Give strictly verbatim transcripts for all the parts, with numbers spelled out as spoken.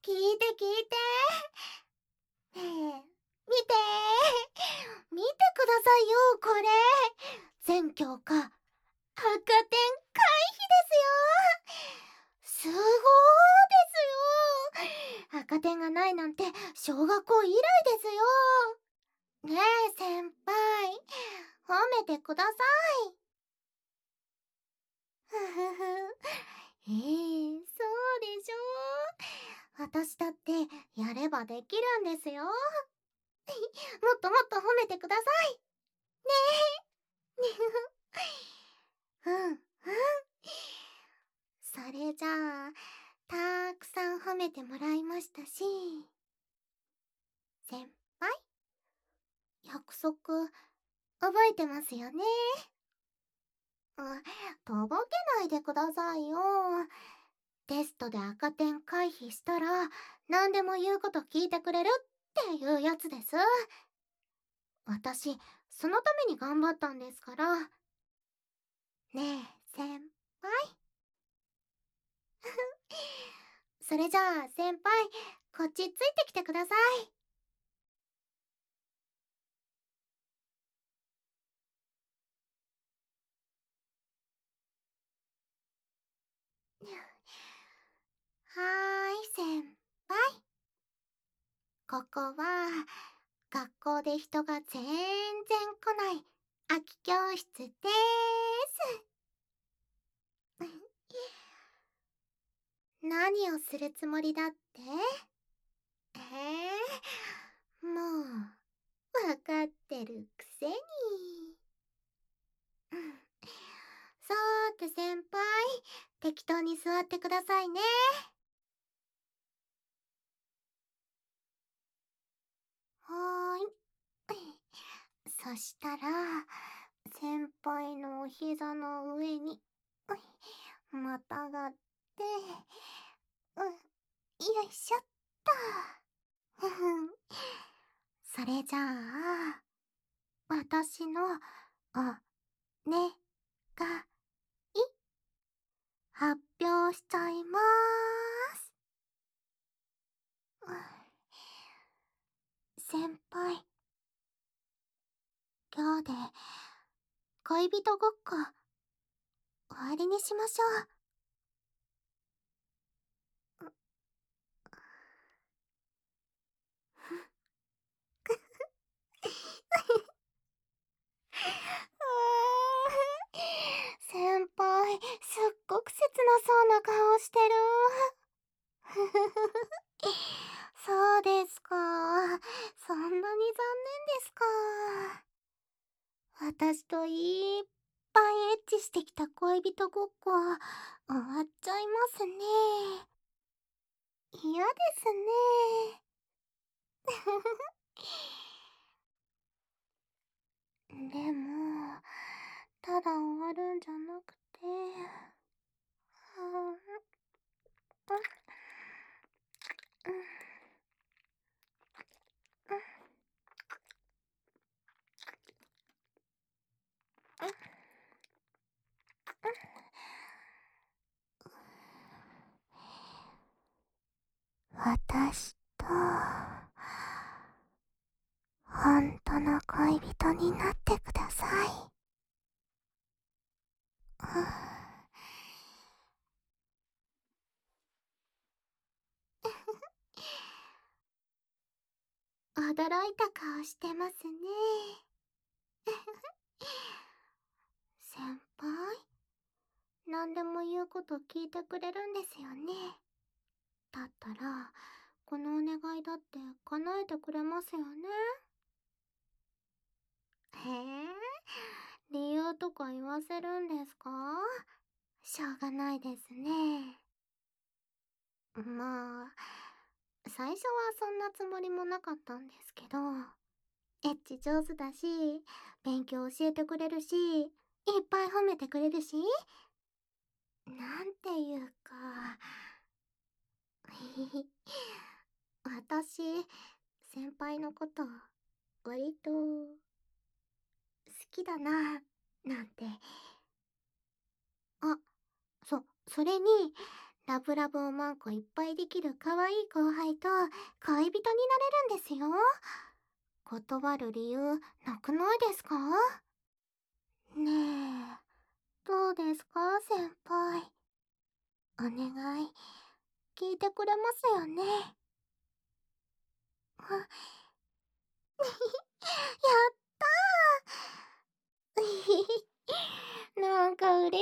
聞いて聞いて。ねえ、見て見てくださいよ、これ。全教科、赤点回避ですよ。すごーですよ。赤点がないなんて小学校以来ですよ。ねえ、先輩。褒めてください。ふふふ。ええ、そうでしょ。私だってやればできるんですよ。もっともっと褒めてください。ねえ。うんうん。それじゃあ、たくさん褒めてもらいましたし、先輩、約束覚えてますよね。あ、とぼけないでくださいよ。テストで赤点回避したら何でも言うこと聞いてくれるっていうやつです。私、そのために頑張ったんですから。ねえ、先輩。それじゃあ、先輩、こっちついてきてください。はーい、先輩。ここは、学校で人が全然来ない空き教室でーす。何をするつもりだって？ええー、もう、わかってるくせに。うん。さーて先輩、適当に座ってくださいね。はーい。そしたら、先輩のお膝の上に、またがって、うん、よいしょっと。ふふん。それじゃあ、私の、お、ね、が、い、発表しちゃいまーす。うん。先輩、今日で、恋人ごっこ、終わりにしましょう。先輩、すっごく切なそうな顔してる。ふふふふ。そうですか。そんなに残念ですか。私といっぱいエッチしてきた恋人ごっこ、終わっちゃいますね。嫌ですね。でも、ただ終わるんじゃなくて、はあ、うん、うん、うん、私と、本当の恋人になってください。驚いた顔してますね。先輩、何でも言うこと聞いてくれるんですよね。だったら、このお願いだって叶えてくれますよね。へえ、理由とか言わせるんですか？しょうがないですね。まあ、最初はそんなつもりもなかったんですけど、エッチ上手だし、勉強教えてくれるし、いっぱい褒めてくれるし、なんていうか、私、先輩のこと、割と、好きだな、なんて。あ、そ、それに、 ラブラブおまんこいっぱいできる可愛い後輩と恋人になれるんですよ。断る理由なくないですか？ねえ、どうですか先輩。お願い、聞いてくれますよね？あ、やったーなんか嬉しい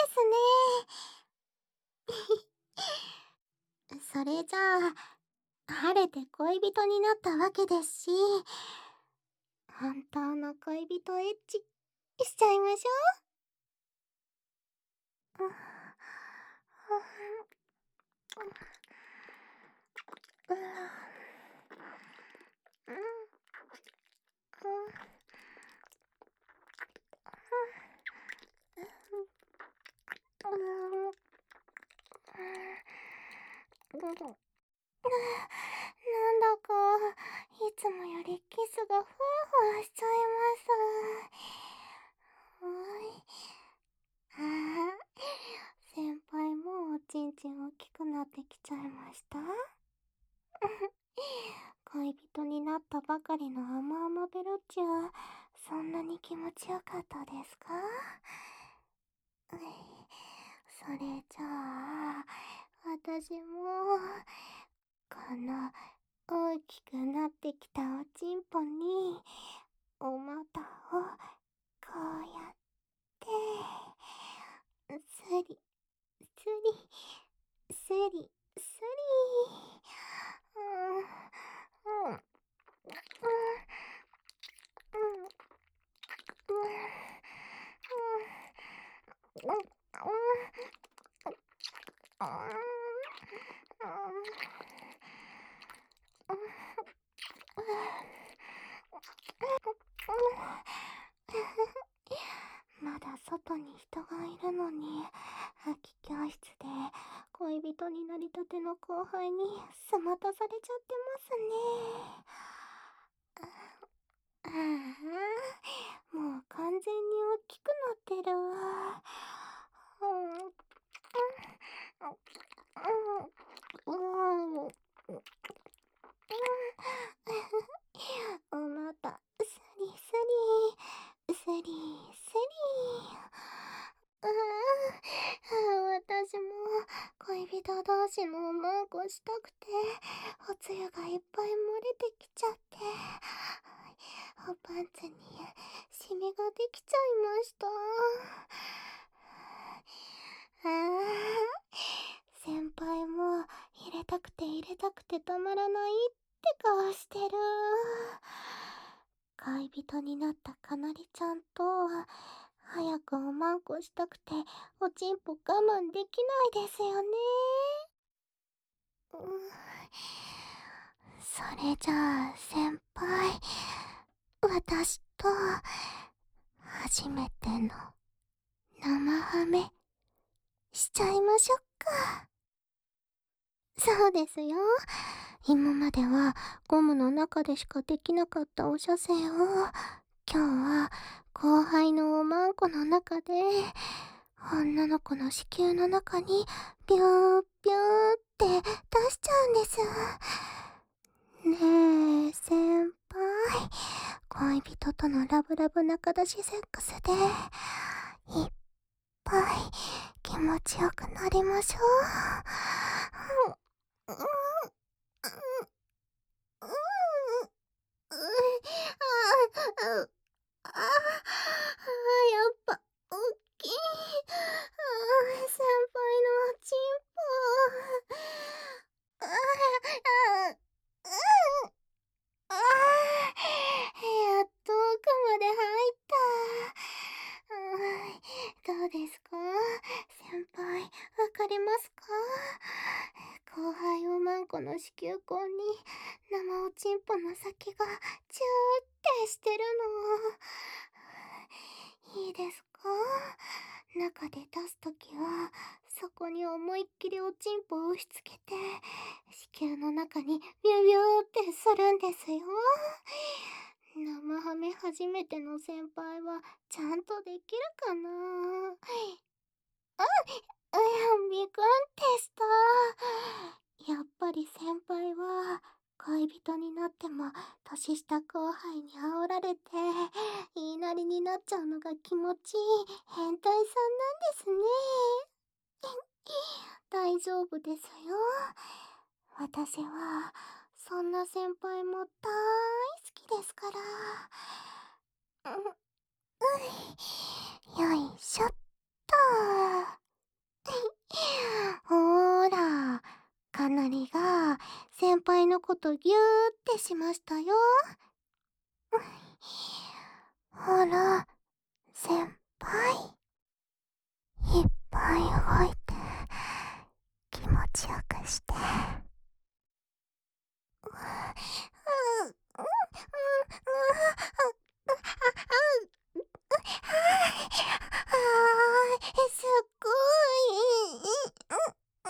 ですね。それじゃあ、晴れて恋人になったわけですし、本当の恋人エッチしちゃいましょう。うんうんなんだか、いつもよりキスがふわふわしちゃいます。はい。ああ、先輩もおちんちん大きくなってきちゃいました？恋人になったばかりの甘々ベロチュはそんなに気持ちよかったですか？うい、それじゃあ、私も、この大きくなってきたおちんぽに、お股をこうやって、すり、すり、すり、すり。うん、うん、うん、うん、うん、うん、うん、まだ外に人がいるのに、空き教室で恋人になりたての後輩にすまたされちゃってますね。ああ、もう完全に大きくなってるわ。うん、うん、うん、おまた、すりすり、すりすり。うーん、私も恋人同士のおまんこしたくて、おつゆがいっぱい漏れてきちゃって、おパンツにシミができちゃいました。ああ、先輩も入れたくて入れたくてたまらないって顔してる。恋人になったかなりちゃんと、早くおまんこしたくておちんぽ我慢できないですよね。うん、それじゃあ先輩、私と初めての生ハメしちゃいましょうか？そうですよ。今まではゴムの中でしかできなかったお射精を、今日は後輩のおまんこの中で、女の子の子宮の中にビュービューって出しちゃうんです。ねえ先輩、恋人とのラブラブ仲出しセックスでいっぱい気持ちよくなりましょう。うん、うん、うん、うん、うん、ああ、ああ、やっぱ、おっきい。ああ、先輩のおちんぽ。ああ、ああ、ああ、やっと奥まで入った。ああ、どうですか先輩、わかりますか？後輩おまんこの子宮口に生おちんぽの先がチューってしてるの。いいですか？中で出すときは、そこに思いっきりおちんぽを押し付けて、子宮の中にビュービューってするんですよ。生ハメ初めての先輩は、ちゃんとできるかな？あ、うん、ビクンってした。 人になっても年下後輩に煽られて言いなりになっちゃうのが気持ちいい変態さんなんですね。大丈夫ですよ。私はそんな先輩も大好きですから。う、うい、よいしょっと。ほーら、かなりが先輩のことギューってしましたよ。ほら、先輩、いっぱい動いて気持ちよくして。すっごい。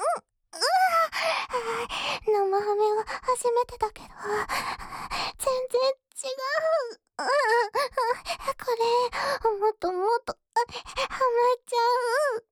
生ハメは初めてだけど全然違う。これもっともっとハマっちゃう。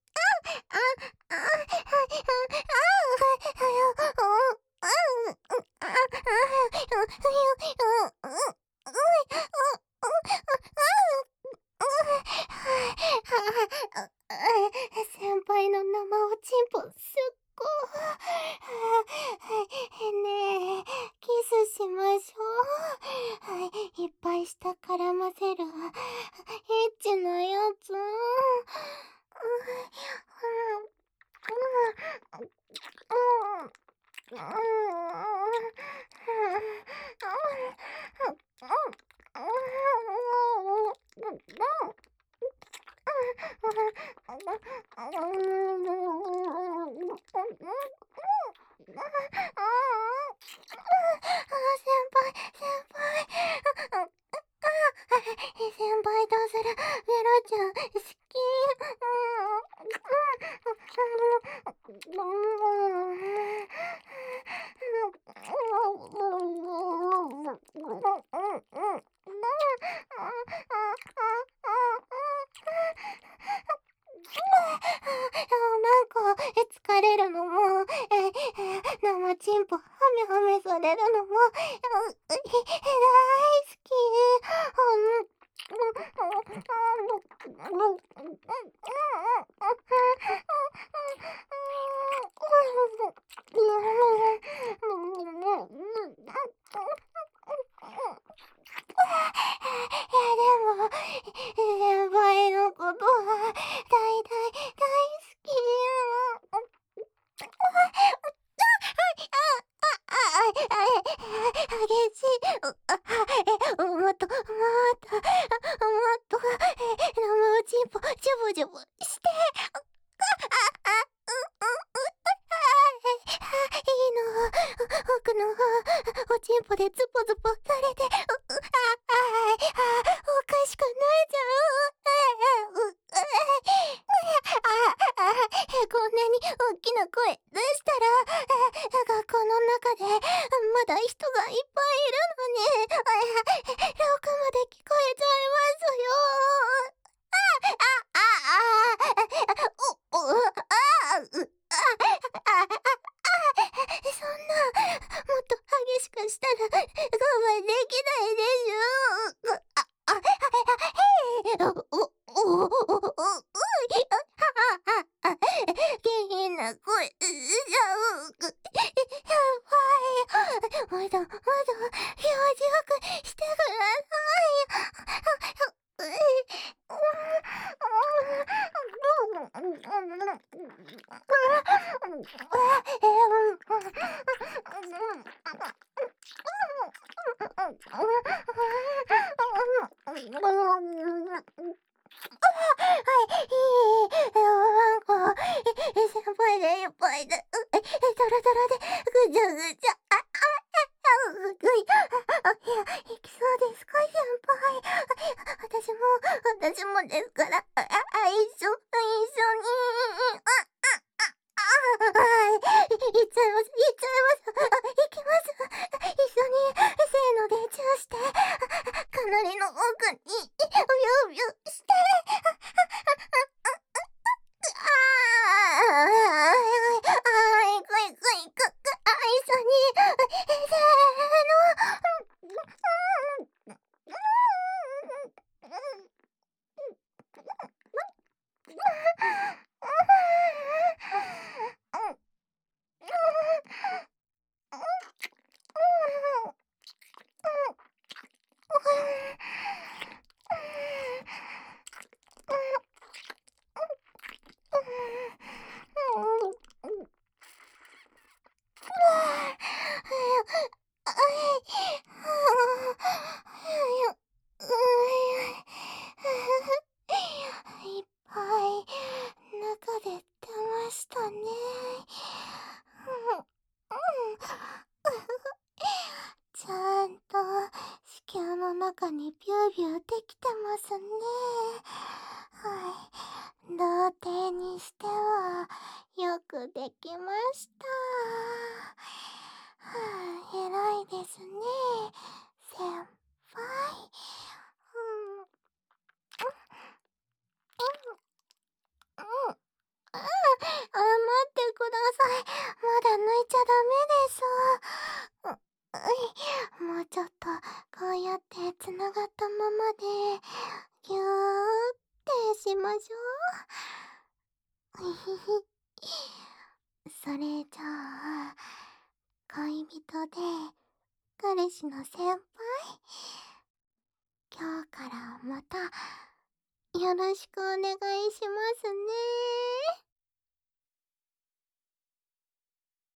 先輩の生おちんぽすっごい。ねえ、キスしましょう。いっぱい舌絡ませるエッチなやつ。先輩どうする？メロちゃん好き。なんか疲れるのも生チンポハメハメされるのも大好き。いやでも先輩のことは大大大好き。激しい。もっともっともっと生おちんぽジュブジュブして。いいの奥のおちんぽでズポズポされて、ああおかしくないじゃん。こんなに大きな声出したら学校の中でまだ人がいっぱいいるのに遠くまで聞こえちゃいますよ。あああおおああそんなもっと激しくしたら我慢できないでしょ。ああへいおおおおお下品な声しちゃう。やばい。まだまだ表情くしてください。なんか先輩でいっぱいでドロドロでぐちゃぐちゃ。ああうぐい。あ、いや、行きそうですか先輩。私も私もですから。あ、あ、一緒一緒に。あ、あ、あ、あ、行っちゃいます行っちゃいます。行きます。一緒にせーのでチューして、かなりの奥にうようよして。ああ、ああ、行く行く行く。あ、一緒にいっぱい中で出ましたね。ちゃんと子宮の中にビュービューできてますね。はい。童貞にしてはよくできました。はあ、偉いですね、先輩。うん。うん。うん。ああ、あ、待ってください。まだ抜いちゃダメです。う、うい、もうちょっとこうやってつながったままでぎゅーってしましょう。うひひ。それじゃあ恋人で彼氏の先輩、今日からまたよろしくお願いしますね。